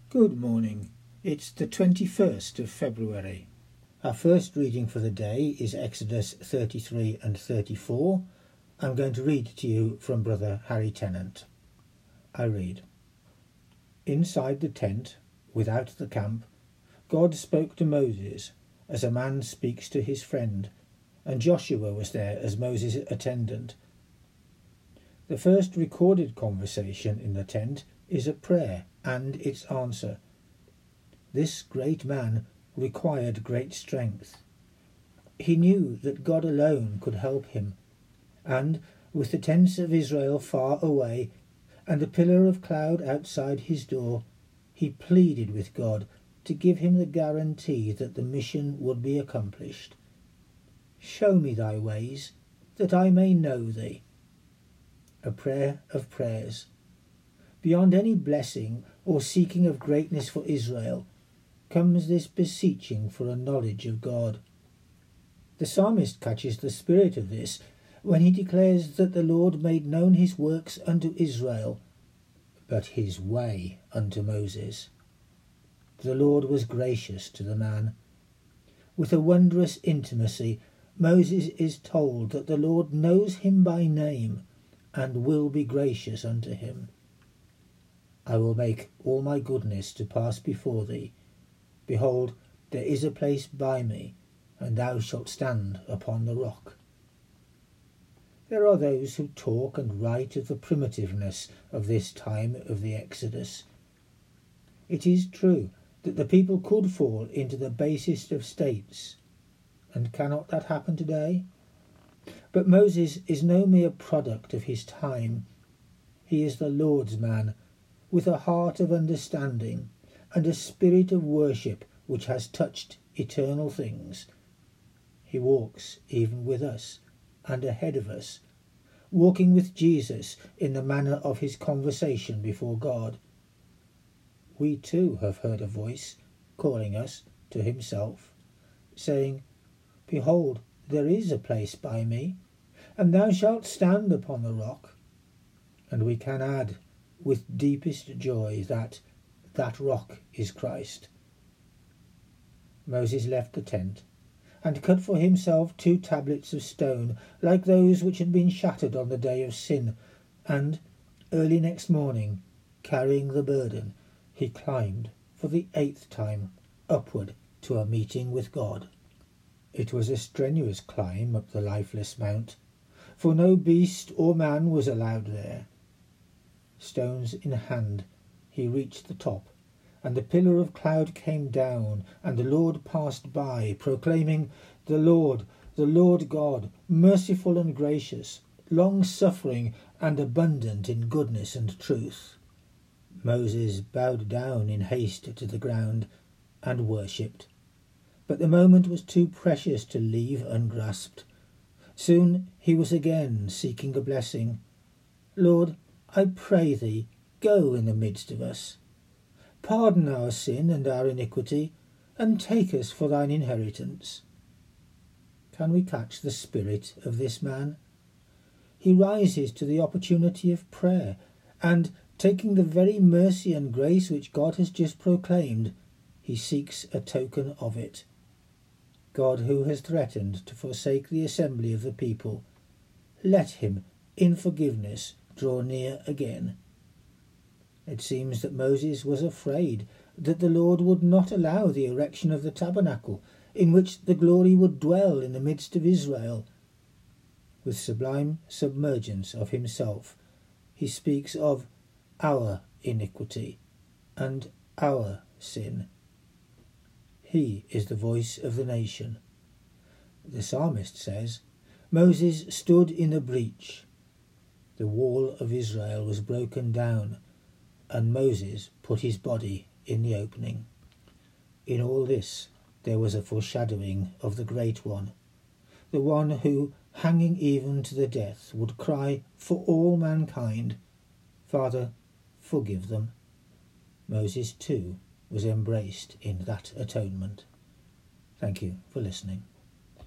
Good morning. It's the 21st of February. Our first reading for the day is Exodus 33 and 34. I'm going to read to you from Brother Harry Tennant. I read. Inside the tent, without the camp, God spoke to Moses as a man speaks to his friend, and Joshua was there as Moses' attendant. The first recorded conversation in the tent is a prayer and its answer. This great man required great strength. He knew that God alone could help him, and with the tents of Israel far away and the pillar of cloud outside his door, he pleaded with God to give him the guarantee that the mission would be accomplished. Show me thy ways, that I may know thee. A prayer of prayers. Beyond any blessing or seeking of greatness for Israel comes this beseeching for a knowledge of God. The psalmist catches the spirit of this when he declares that the Lord made known his works unto Israel, but his way unto Moses. The Lord was gracious to the man. With a wondrous intimacy, Moses is told that the Lord knows him by name and will be gracious unto him. I will make all my goodness to pass before thee. Behold, there is a place by me, and thou shalt stand upon the rock. There are those who talk and write of the primitiveness of this time of the Exodus. It is true that the people could fall into the basest of states, and cannot that happen today? But Moses is no mere product of his time. He is the Lord's man, with a heart of understanding and a spirit of worship which has touched eternal things. He walks even with us and ahead of us, walking with Jesus in the manner of his conversation before God. We too have heard a voice calling us to himself, saying, Behold, there is a place by me, and thou shalt stand upon the rock. And we can add with deepest joy that rock is Christ. Moses left the tent and cut for himself 2 tablets of stone like those which had been shattered on the day of sin, and early next morning, carrying the burden, he climbed for the 8th time upward to a meeting with God. It was a strenuous climb up the lifeless mount, for no beast or man was allowed there. Stones in hand, he reached the top, and the pillar of cloud came down, and the Lord passed by, proclaiming, The Lord God, merciful and gracious, long-suffering and abundant in goodness and truth. Moses bowed down in haste to the ground and worshipped. But the moment was too precious to leave ungrasped. Soon he was again seeking a blessing. Lord, I pray thee, go in the midst of us. Pardon our sin and our iniquity, and take us for thine inheritance. Can we catch the spirit of this man? He rises to the opportunity of prayer, and, taking the very mercy and grace which God has just proclaimed, he seeks a token of it. God, who has threatened to forsake the assembly of the people, let him, in forgiveness, draw near again. It seems that Moses was afraid that the Lord would not allow the erection of the tabernacle, in which the glory would dwell in the midst of Israel. With sublime submergence of himself, he speaks of our iniquity and our sin. He is the voice of the nation. The psalmist says, Moses stood in the breach. The wall of Israel was broken down, and Moses put his body in the opening. In all this there was a foreshadowing of the Great One, the one who, hanging even to the death, would cry for all mankind, Father, forgive them. Moses too was embraced in that atonement. Thank you for listening.